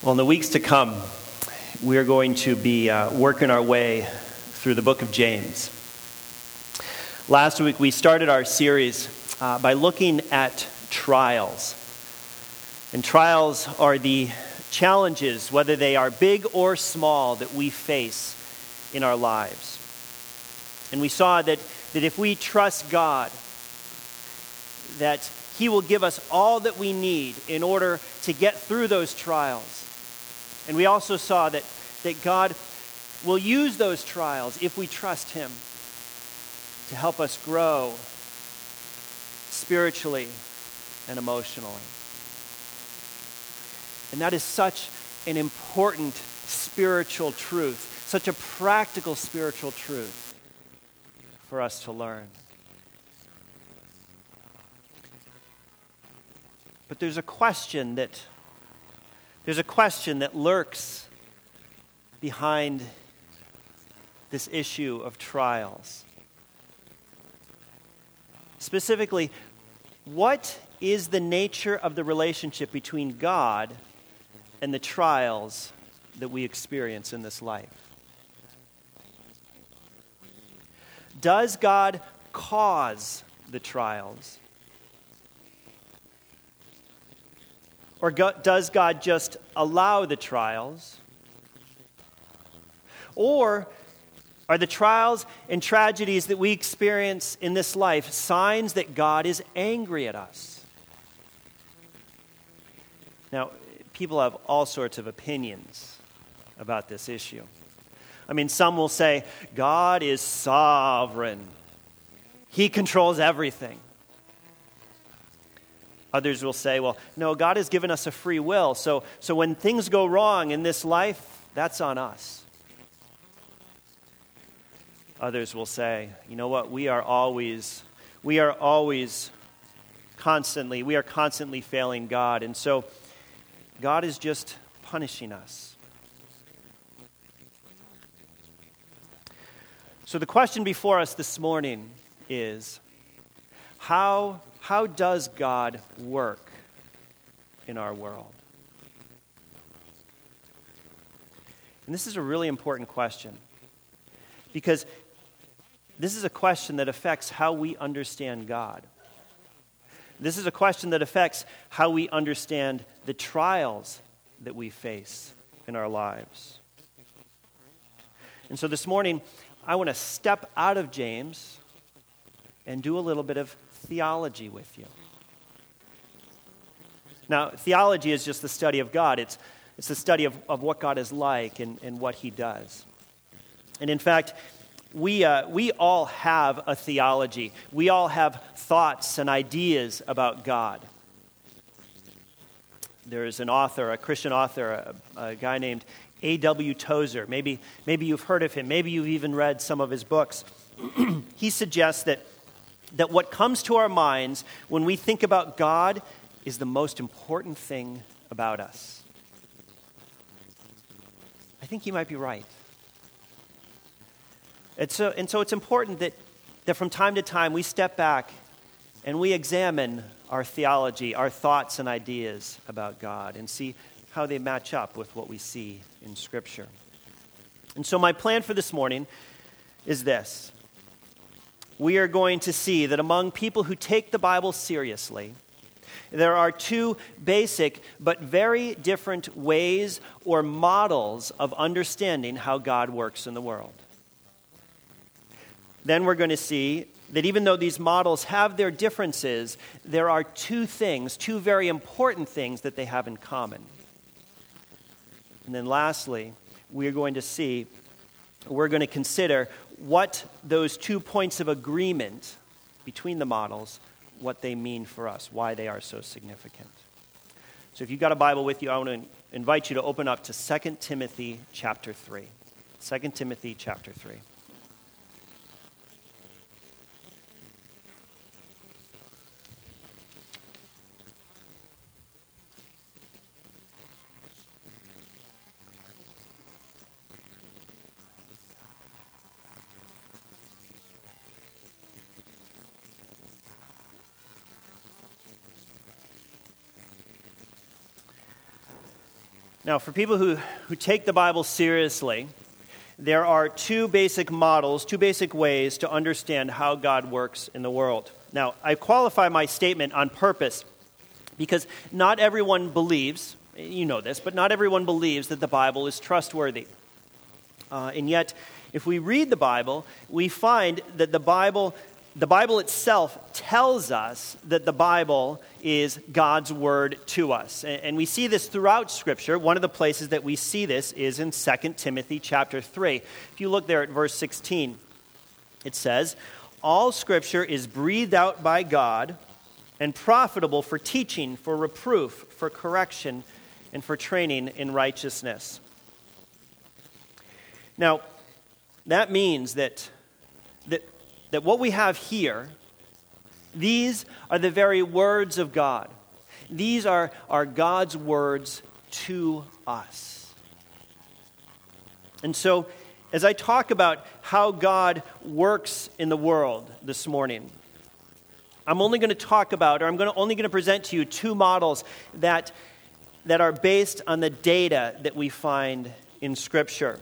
Well, in the weeks to come, we are going to be working our way through the book of James. Last week, we started our series by looking at trials. And trials are the challenges, whether they are big or small, that we face in our lives. And we saw that if we trust God, that He will give us all that we need in order to get through those trials. And we also saw that God will use those trials, if we trust Him, to help us grow spiritually and emotionally. And that is such an important spiritual truth, such a practical spiritual truth for us to learn. But there's a question that lurks behind this issue of trials. Specifically, what is the nature of the relationship between God and the trials that we experience in this life? Does God cause the trials? Or does God just allow the trials? Or are the trials and tragedies that we experience in this life signs that God is angry at us? Now, people have all sorts of opinions about this issue. I mean, some will say, God is sovereign. He controls everything. Others will say, well, no, God has given us a free will, so when things go wrong in this life, that's on us. Others will say, you know what, we are constantly failing God, and so God is just punishing us. So the question before us this morning is, how does God work in our world? And this is a really important question, because this is a question that affects how we understand God. This is a question that affects how we understand the trials that we face in our lives. And so this morning, I want to step out of James and do a little bit of theology with you. Now, theology is just the study of God. It's the study of what God is like and what He does. And in fact, we all have a theology. We all have thoughts and ideas about God. There's an author, a Christian author, a guy named A.W. Tozer. Maybe you've heard of him. Maybe you've even read some of his books. He suggests that what comes to our minds when we think about God is the most important thing about us. I think he might be right. And so it's important that from time to time we step back and we examine our theology, our thoughts and ideas about God, and see how they match up with what we see in Scripture. And so my plan for this morning is this. We are going to see that among people who take the Bible seriously, there are two basic but very different ways or models of understanding how God works in the world. Then we're going to see that even though these models have their differences, there are two very important things that they have in common. And then lastly, we're going to consider what those 2 points of agreement between the models, what they mean for us, why they are so significant. So if you've got a Bible with you, I want to invite you to open up to 2 Timothy chapter 3. 2 Timothy chapter 3. Now, for people who take the Bible seriously, there are two basic models, two basic ways to understand how God works in the world. Now, I qualify my statement on purpose because not everyone believes, you know this, but not everyone believes that the Bible is trustworthy. And yet, if we read the Bible, we find that the Bible itself tells us that the Bible is God's word to us. And we see this throughout Scripture. One of the places that we see this is in 2 Timothy chapter 3. If you look there at verse 16, it says, "All Scripture is breathed out by God and profitable for teaching, for reproof, for correction, and for training in righteousness." Now, that means that what we have here, these are the very words of God. These are God's words to us. And so, as I talk about how God works in the world this morning, I'm only going to talk about, or I'm only going to present to you two models that are based on the data that we find in Scripture.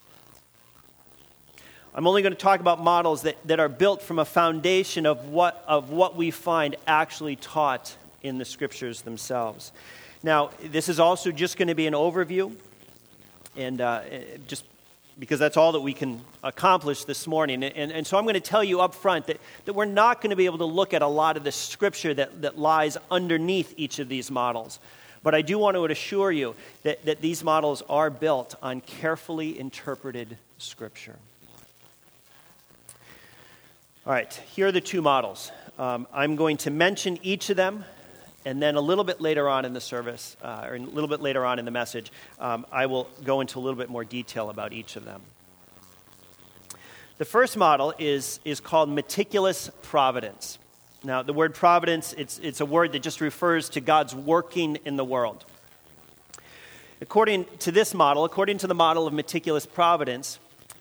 I'm only going to talk about models that are built from a foundation of what we find actually taught in the Scriptures themselves. Now, this is also just going to be an overview, and just because that's all that we can accomplish this morning. And so I'm going to tell you up front that we're not going to be able to look at a lot of the Scripture that lies underneath each of these models. But I do want to assure you that these models are built on carefully interpreted Scripture. All right, here are the two models. I'm going to mention each of them, and then a little bit later on in the service, or a little bit later on in the message, I will go into a little bit more detail about each of them. The first model is called meticulous providence. Now, the word providence, it's a word that just refers to God's working in the world. According to this model, according to the model of meticulous providence,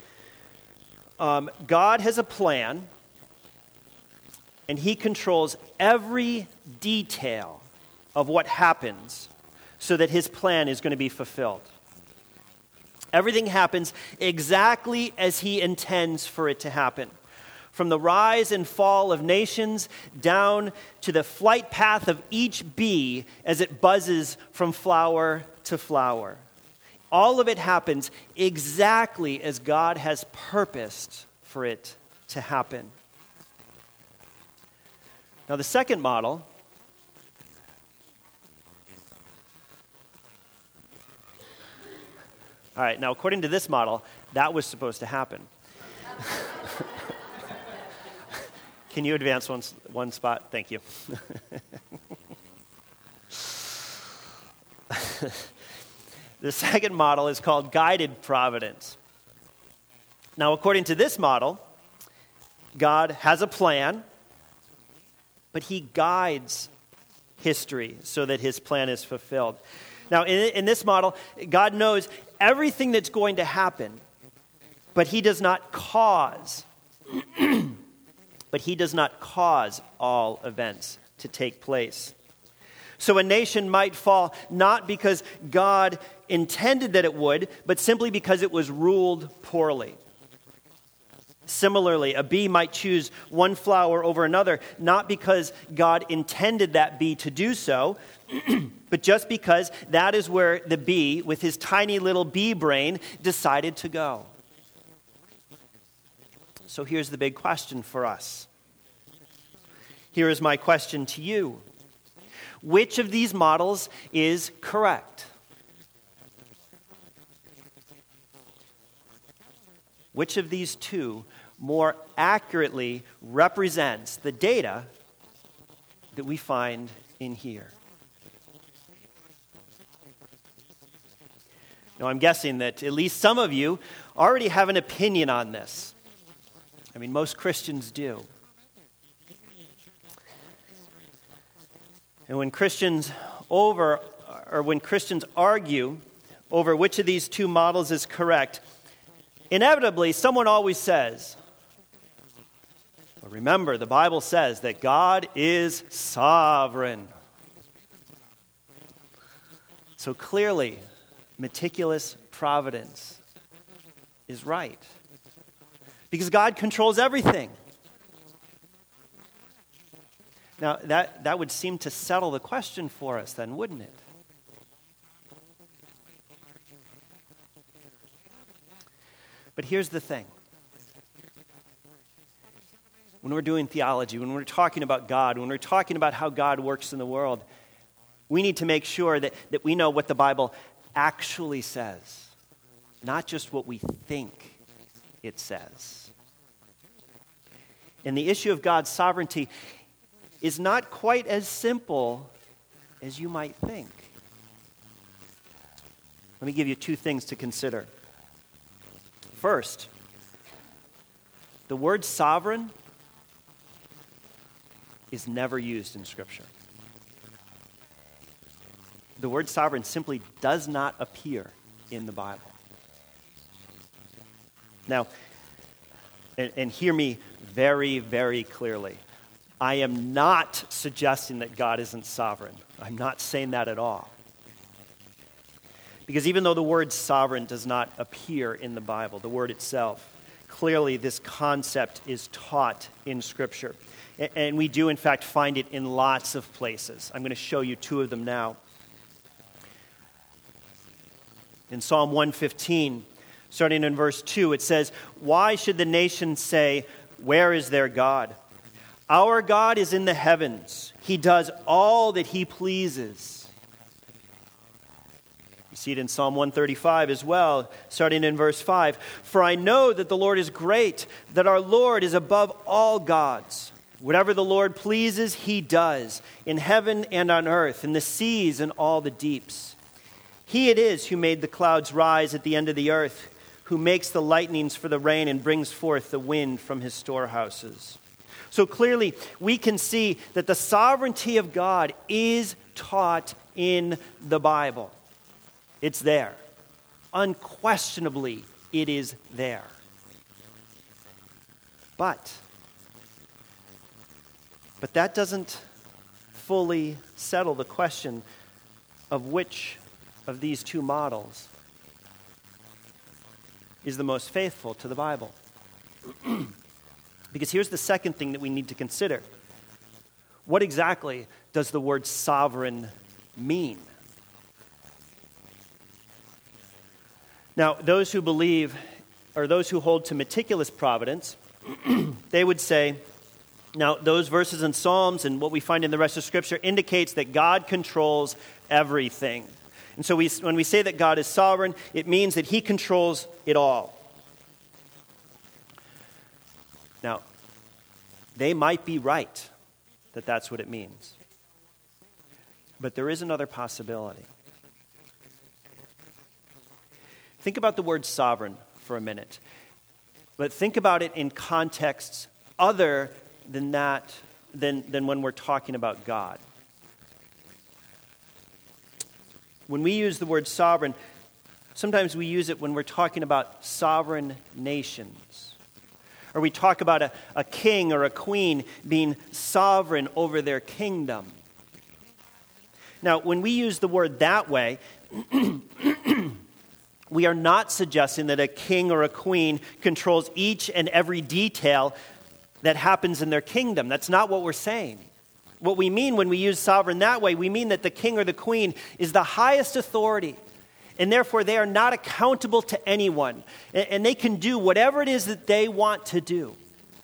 God has a plan, and he controls every detail of what happens so that his plan is going to be fulfilled. Everything happens exactly as he intends for it to happen. From the rise and fall of nations down to the flight path of each bee as it buzzes from flower to flower. All of it happens exactly as God has purposed for it to happen. Now, the second model all right, now according to this model, that was supposed to happen. Can you advance one spot? Thank you. The second model is called guided providence. Now, according to this model, God has a plan, but he guides history so that his plan is fulfilled. Now, in this model, God knows everything that's going to happen, but he does not cause all events to take place. So a nation might fall not because God intended that it would, but simply because it was ruled poorly. Similarly, a bee might choose one flower over another, not because God intended that bee to do so, but just because that is where the bee, with his tiny little bee brain, decided to go. So here's the big question for us. Here is my question to you. Which of these models is correct? Which of these two more accurately represents the data that we find in here? Now, I'm guessing that at least some of you already have an opinion on this. I mean, most Christians do. And when Christians argue over which of these two models is correct, inevitably someone always says, well, remember, the Bible says that God is sovereign. So clearly, meticulous providence is right. Because God controls everything. Now, that would seem to settle the question for us then, wouldn't it? But here's the thing. When we're doing theology, when we're talking about God, when we're talking about how God works in the world, we need to make sure that we know what the Bible actually says, not just what we think it says. And the issue of God's sovereignty is not quite as simple as you might think. Let me give you two things to consider. First, the word sovereign is never used in Scripture. The word sovereign simply does not appear in the Bible. Now, and hear me very, very clearly. I am not suggesting that God isn't sovereign. I'm not saying that at all. Because even though the word sovereign does not appear in the Bible, the word itself, clearly this concept is taught in Scripture. And we do, in fact, find it in lots of places. I'm going to show you two of them now. In Psalm 115, starting in verse 2, it says, "Why should the nations say, 'Where is their God?' Our God is in the heavens. He does all that He pleases." You see it in Psalm 135 as well, starting in verse 5. "For I know that the Lord is great, that our Lord is above all gods. Whatever the Lord pleases, He does, in heaven and on earth, in the seas and all the deeps. He it is who made the clouds rise at the end of the earth, who makes the lightnings for the rain and brings forth the wind from His storehouses." So clearly, we can see that the sovereignty of God is taught in the Bible. It's there. Unquestionably, it is there. But that doesn't fully settle the question of which of these two models is the most faithful to the Bible. Because here's the second thing that we need to consider. What exactly does the word sovereign mean? Now, those who believe, or those who hold to meticulous providence, they would say, now those verses in Psalms and what we find in the rest of Scripture indicates that God controls everything. And so when we say that God is sovereign, it means that He controls it all. Now, they might be right that that's what it means. But there is another possibility. Think about the word sovereign for a minute. But think about it in contexts other than that, than when we're talking about God. When we use the word sovereign, sometimes we use it when we're talking about sovereign nations. Or we talk about a king or a queen being sovereign over their kingdom. Now, when we use the word that way, we are not suggesting that a king or a queen controls each and every detail that happens in their kingdom. That's not what we're saying. What we mean when we use sovereign that way, we mean that the king or the queen is the highest authority, and therefore they are not accountable to anyone, and they can do whatever it is that they want to do.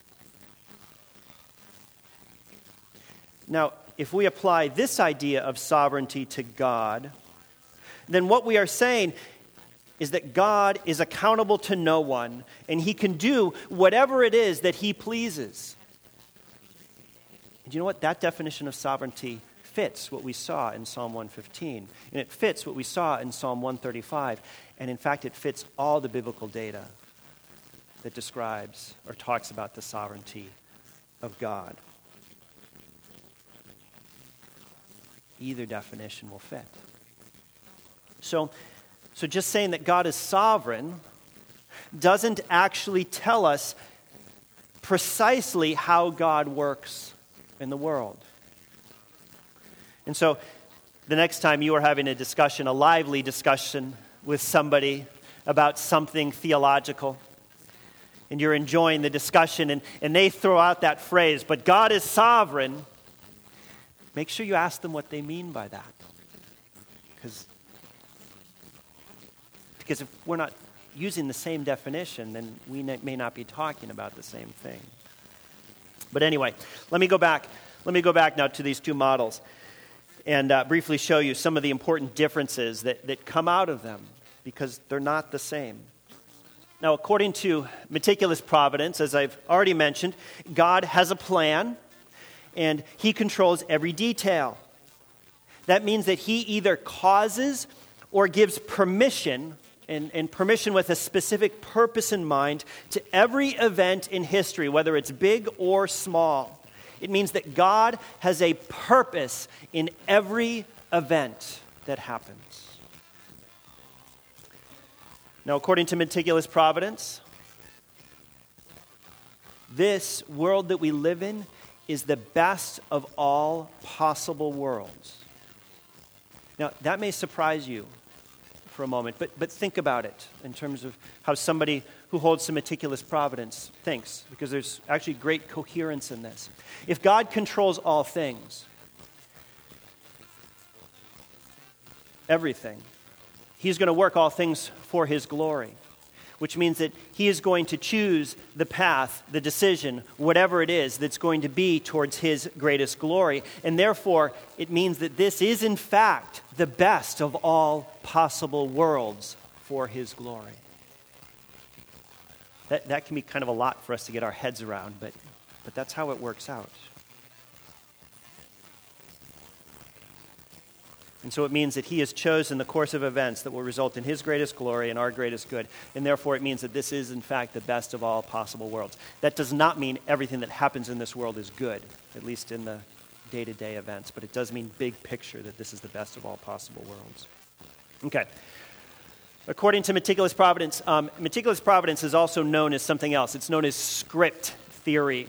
Now, if we apply this idea of sovereignty to God, then what we are saying is that God is accountable to no one, and He can do whatever it is that He pleases. And you know what? That definition of sovereignty fits what we saw in Psalm 115, and it fits what we saw in Psalm 135, and in fact, it fits all the biblical data that describes or talks about the sovereignty of God. Either definition will fit. So just saying that God is sovereign doesn't actually tell us precisely how God works in the world. And so the next time you are having a discussion, a lively discussion with somebody about something theological, and you're enjoying the discussion, and they throw out that phrase, but God is sovereign, make sure you ask them what they mean by that. Because if we're not using the same definition, then we may not be talking about the same thing. But anyway, let me go back now to these two models and briefly show you some of the important differences that come out of them, because they're not the same. Now, according to meticulous providence, as I've already mentioned, God has a plan, and he controls every detail. That means that he either causes or gives permission, and permission with a specific purpose in mind, to every event in history, whether it's big or small. It means that God has a purpose in every event that happens. Now, according to meticulous providence, this world that we live in is the best of all possible worlds. Now, that may surprise you for a moment, but think about it in terms of how somebody who holds some meticulous providence thinks, because there's actually great coherence in this. If God controls all things, everything, he's going to work all things for his glory, which means that he is going to choose the path, the decision, whatever it is that's going to be towards his greatest glory. And therefore, it means that this is in fact the best of all possible worlds for his glory. That can be kind of a lot for us to get our heads around, but that's how it works out. And so it means that he has chosen the course of events that will result in his greatest glory and our greatest good. And therefore it means that this is, in fact, the best of all possible worlds. That does not mean everything that happens in this world is good, at least in the day-to-day events. But it does mean big picture that this is the best of all possible worlds. Okay. According to meticulous providence is also known as something else. It's known as script theory.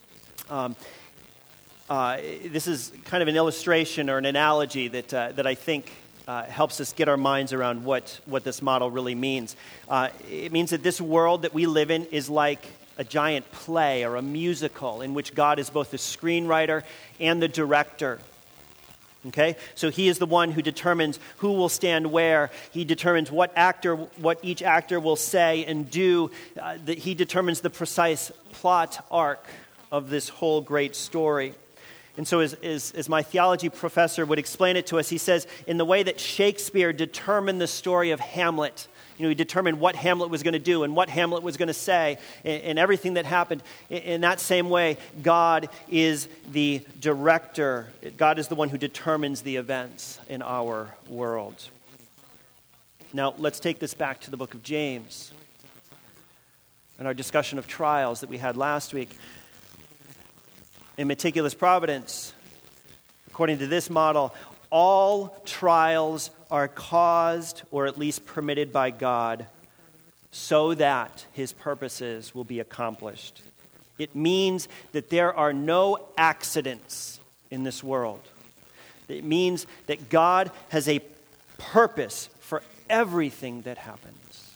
This is kind of an illustration or an analogy that I think helps us get our minds around what this model really means. It means that this world that we live in is like a giant play or a musical in which God is both the screenwriter and the director. Okay? So he is the one who determines who will stand where. He determines what each actor will say and do. He determines the precise plot arc of this whole great story. And so as my theology professor would explain it to us, he says, in the way that Shakespeare determined the story of Hamlet, he determined what Hamlet was going to do and what Hamlet was going to say and everything that happened. In that same way, God is the director. God is the one who determines the events in our world. Now, let's take this back to the book of James and our discussion of trials that we had last week. In meticulous providence, according to this model, all trials are caused or at least permitted by God so that his purposes will be accomplished. It means that there are no accidents in this world. It means that God has a purpose for everything that happens.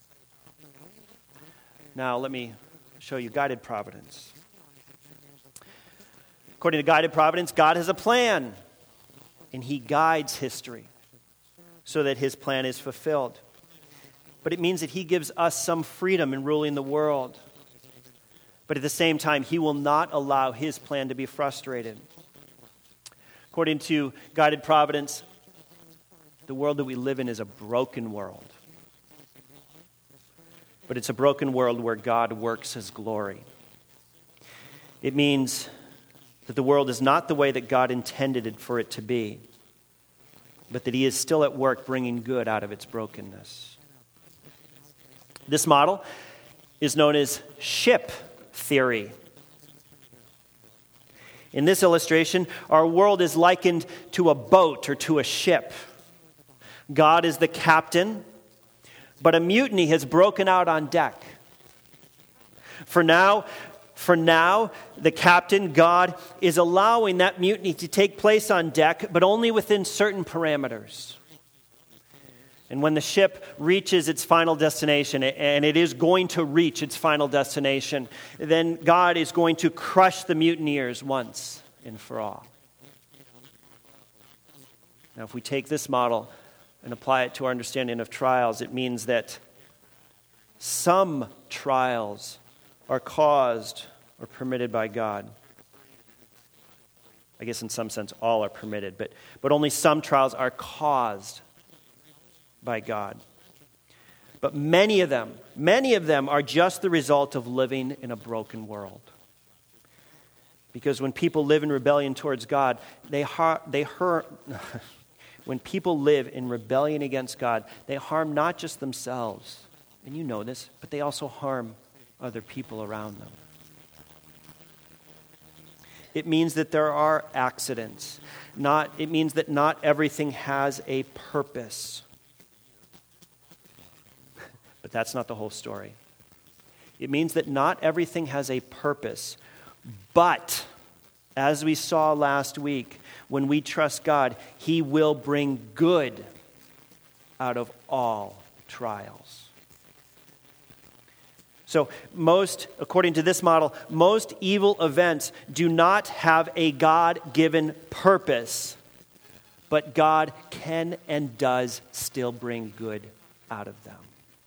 Now, let me show you guided providence. According to guided providence, God has a plan, and he guides history so that his plan is fulfilled. But it means that he gives us some freedom in ruling the world. But at the same time, he will not allow his plan to be frustrated. According to guided providence, the world that we live in is a broken world. But it's a broken world where God works his glory. It means that the world is not the way that God intended it for it to be, but that he is still at work bringing good out of its brokenness. This model is known as ship theory. In this illustration, our world is likened to a boat or to a ship. God is the captain, but a mutiny has broken out on deck. For now, the captain, God, is allowing that mutiny to take place on deck, but only within certain parameters. And when the ship reaches its final destination, and it is going to reach its final destination, then God is going to crush the mutineers once and for all. Now, if we take this model and apply it to our understanding of trials, it means that some trials are caused or permitted by God. I guess in some sense all are permitted, but only some trials are caused by God. But many of them are just the result of living in a broken world. Because when people live in rebellion towards God, when people live in rebellion against God, they harm not just themselves, and you know this, but they also harm other people around them. It means that there are accidents. It means that not everything has a purpose. But that's not the whole story. It means that not everything has a purpose. But, as we saw last week, when we trust God, He will bring good out of all trials. So according to this model, most evil events do not have a God-given purpose, but God can and does still bring good out of them.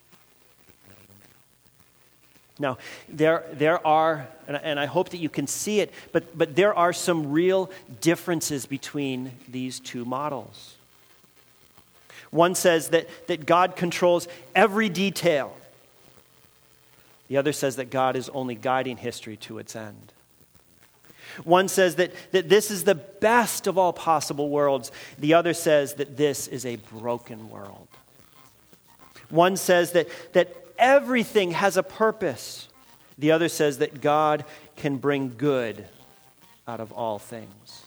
Now, there are, and I hope that you can see it, but there are some real differences between these two models. One says that God controls every detail. The other says that God is only guiding history to its end. One says that this is the best of all possible worlds. The other says that this is a broken world. One says that everything has a purpose. The other says that God can bring good out of all things.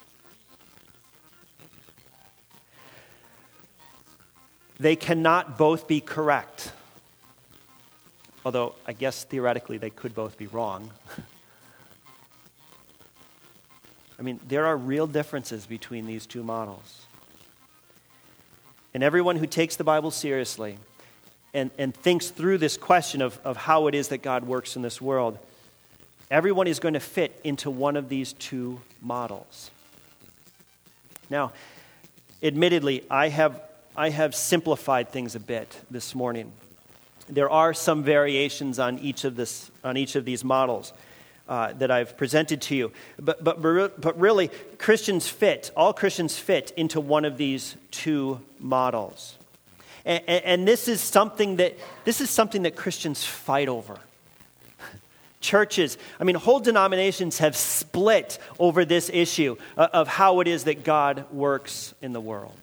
They cannot both be correct. Although, I guess theoretically they could both be wrong. I mean, there are real differences between these two models. And everyone who takes the Bible seriously and thinks through this question of how it is that God works in this world, everyone is going to fit into one of these two models. Now, admittedly, I have simplified things a bit this morning. There are some variations on each of these models that I've presented to you, but really, all Christians fit into one of these two models, and this is something that Christians fight over. Churches, whole denominations have split over this issue of how it is that God works in the world.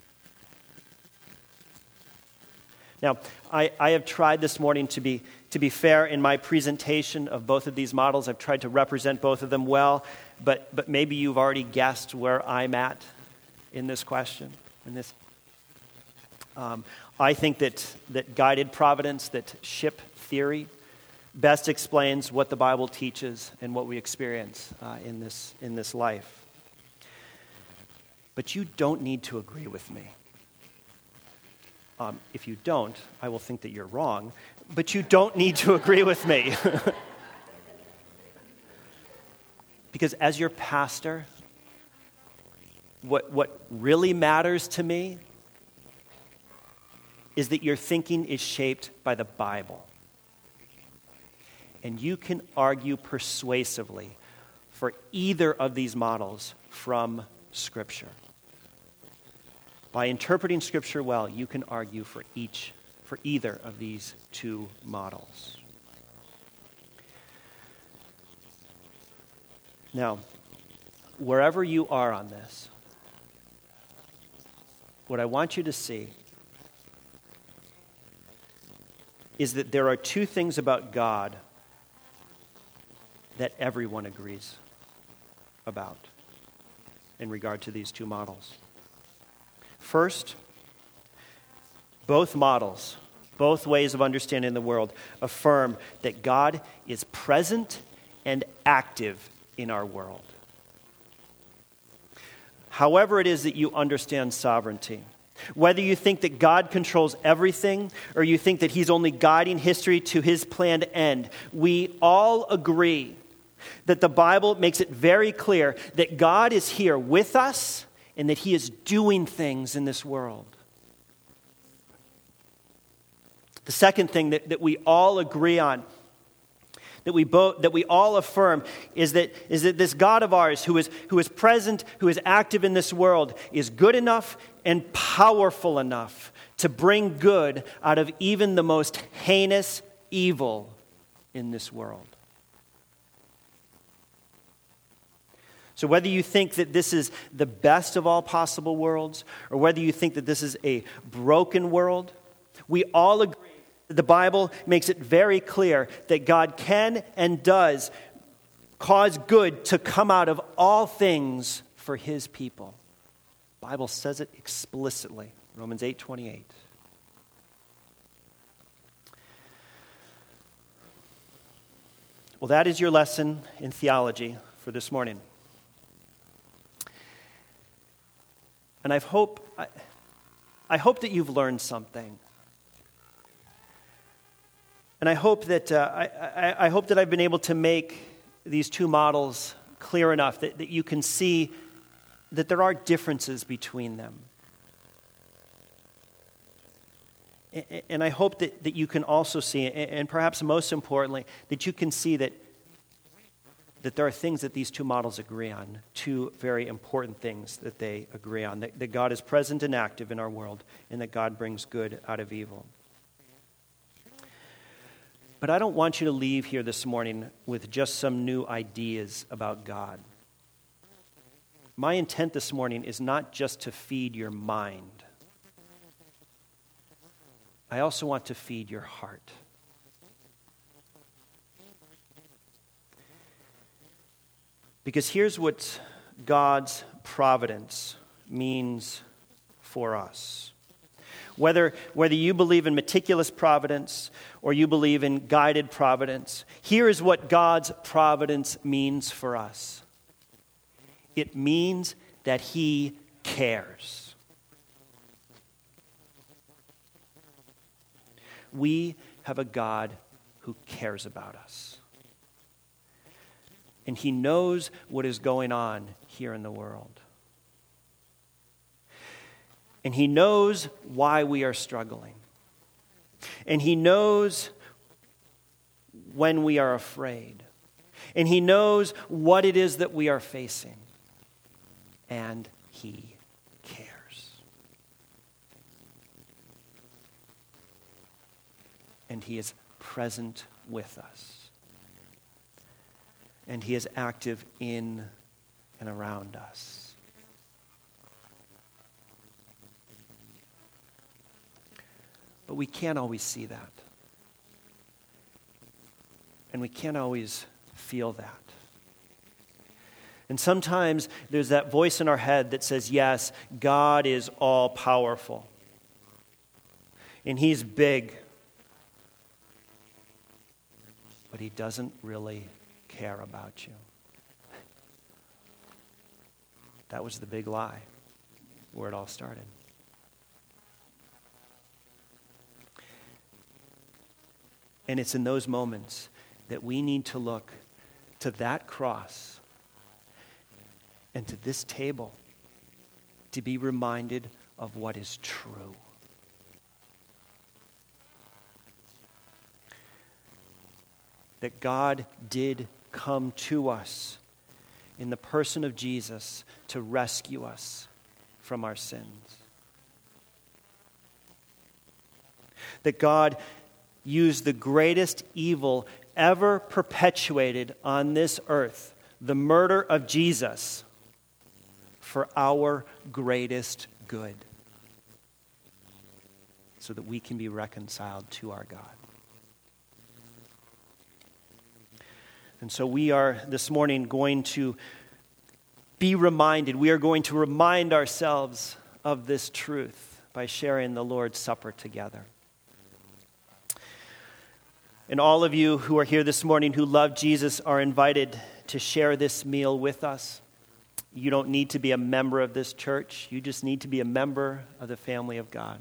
Now, I have tried this morning to be fair in my presentation of both of these models. I've tried to represent both of them well, but maybe you've already guessed where I'm at in this question. I think that guided providence, that ship theory, best explains what the Bible teaches and what we experience in this life. But you don't need to agree with me. If you don't, I will think that you're wrong, but you don't need to agree with me. Because as your pastor, what really matters to me is that your thinking is shaped by the Bible. And you can argue persuasively for either of these models from Scripture. By interpreting Scripture well, you can argue for either of these two models. Now, wherever you are on this, what I want you to see is that there are two things about God that everyone agrees about in regard to these two models. First, both models, both ways of understanding the world, affirm that God is present and active in our world. However it is that you understand sovereignty, Whether you think that God controls everything or you think that he's only guiding history to his planned end, we all agree that the Bible makes it very clear that God is here with us and that he is doing things in this world. The second thing that we all agree on, that we all affirm, is that this God of ours who is present, who is active in this world, is good enough and powerful enough to bring good out of even the most heinous evil in this world. So whether you think that this is the best of all possible worlds, or whether you think that this is a broken world, we all agree that the Bible makes it very clear that God can and does cause good to come out of all things for his people. The Bible says it explicitly. Romans 8:28. Well, that is your lesson in theology for this morning. And I hope that you've learned something. And I hope that I hope that I've been able to make these two models clear enough that you can see that there are differences between them. And I hope that you can also see, and perhaps most importantly, that you can see that there are things that these two models agree on, two very important things that they agree on, that God is present and active in our world, and that God brings good out of evil. But I don't want you to leave here this morning with just some new ideas about God. My intent this morning is not just to feed your mind. I also want to feed your heart. Because here's what God's providence means for us. Whether you believe in meticulous providence or you believe in guided providence, here is what God's providence means for us. It means that he cares. We have a God who cares about us. And he knows what is going on here in the world. And he knows why we are struggling. And he knows when we are afraid. And he knows what it is that we are facing. And he cares. And he is present with us. And he is active in and around us. But we can't always see that. And we can't always feel that. And sometimes there's that voice in our head that says, yes, God is all powerful. And he's big. But he doesn't really care about you. That was the big lie where it all started. And it's in those moments that we need to look to that cross and to this table to be reminded of what is true. That God did come to us in the person of Jesus to rescue us from our sins. That God used the greatest evil ever perpetuated on this earth, the murder of Jesus, for our greatest good, so that we can be reconciled to our God. And so we are this morning going to be reminded, we are going to remind ourselves of this truth by sharing the Lord's Supper together. And all of you who are here this morning who love Jesus are invited to share this meal with us. You don't need to be a member of this church. You just need to be a member of the family of God.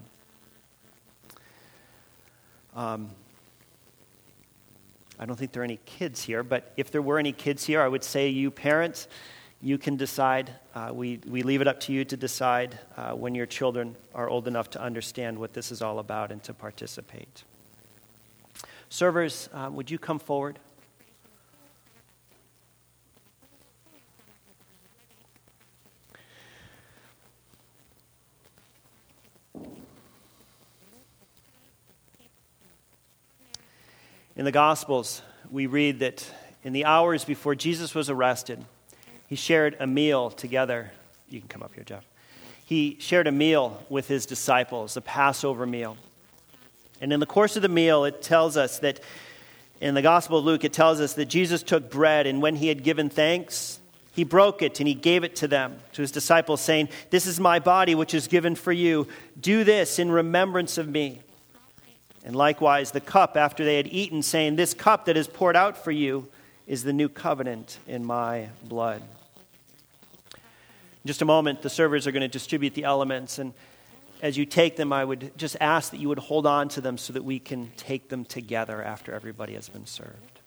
I don't think there are any kids here, but if there were any kids here, I would say you parents, you can decide. We leave it up to you to decide when your children are old enough to understand what this is all about and to participate. Servers, would you come forward? In the Gospels, we read that in the hours before Jesus was arrested, he shared a meal together. You can come up here, Jeff. He shared a meal with his disciples, the Passover meal. And in the course of the meal, it tells us that, in the Gospel of Luke, it tells us that Jesus took bread, and when he had given thanks, he broke it and he gave it to them, to his disciples, saying, "This is my body, which is given for you. Do this in remembrance of me." And likewise, the cup after they had eaten, saying, "This cup that is poured out for you is the new covenant in my blood." In just a moment, the servers are going to distribute the elements. And as you take them, I would just ask that you would hold on to them so that we can take them together after everybody has been served.